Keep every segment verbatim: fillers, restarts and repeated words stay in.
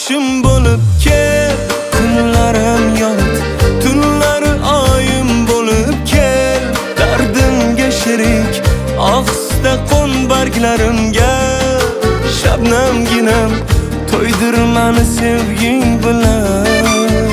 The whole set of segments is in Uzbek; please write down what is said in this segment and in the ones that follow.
boshim bo'lib kel, kunlarim yot, tunlari oyim bo'lib kel. Dardimga sherik ohista qo'n barglarimga, shabnamginam to'ydir mani sevging bilan.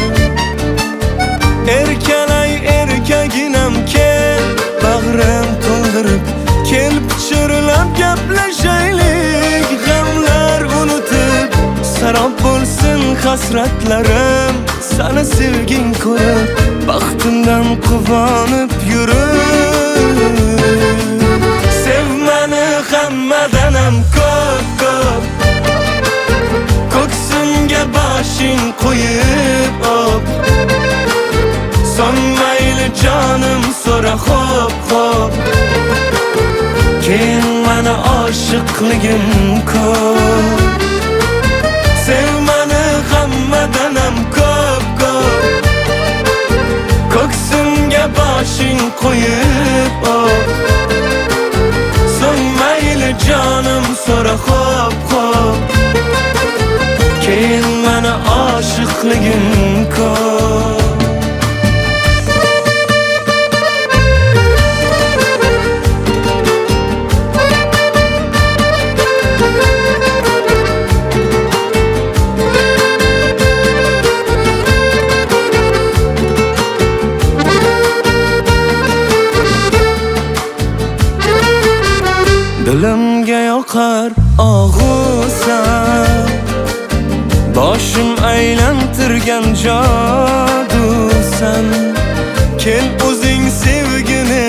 Erkalay erkaginam kel, bag'rim to'ldirib kel, pichirlab gaplashaylik. G'amlar unutib sarob bo'lsin hasratlarim, sani sevging ko'rib baxtimdan quvonib yurib. Sev mani hammadanam ko'p ko'p, ko'ksimga boshing qo'yib op. So'ng mayli jonim so'ra xo'p xo'p, keyin mani oshiqligim ko'p. Sev mani hammadanam ko'p ko'p, ko'ksimga boshing qo'yib op. So'ng mayli jonim so'ra xo'p xo'p, keyin mani oshiqligim ko'p. Dilimga yoqar og'usan, boshim aylantirgan jodusan. Kel o'zing sevgini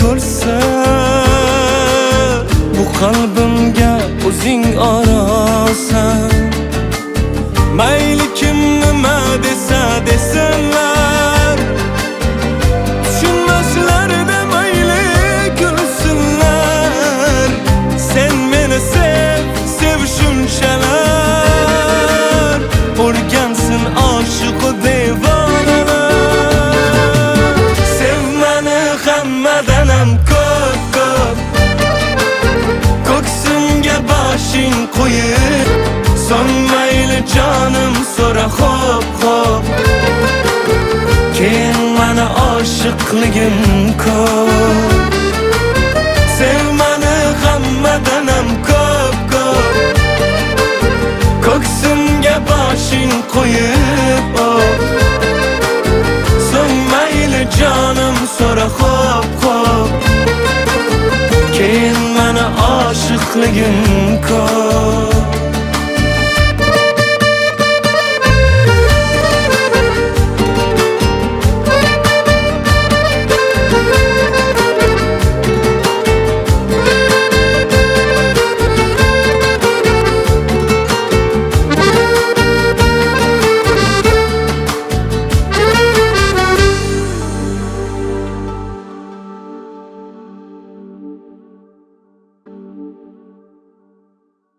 ko'rsan, bu qalbimga o'zing orosan. Mayli kim nima desa desinlar, tushunmaslarda mayli kulsinlar. Sen meni sev, sev shunchalar, o'rgansin oshiq devonalar. Sev mani hammadanam ko'p ko'p, ko'ksimga boshing qo'yib. So'ng mayli jonim so'ra xo'p xo'p, keyin mani oshiqligim ko'p. Sev mani hammadanam ko'p ko'p, ko'ksimga boshing qo'yib op. So'ng mayli jonim so'ra xo'p xo'p, keyin mani oshiqligim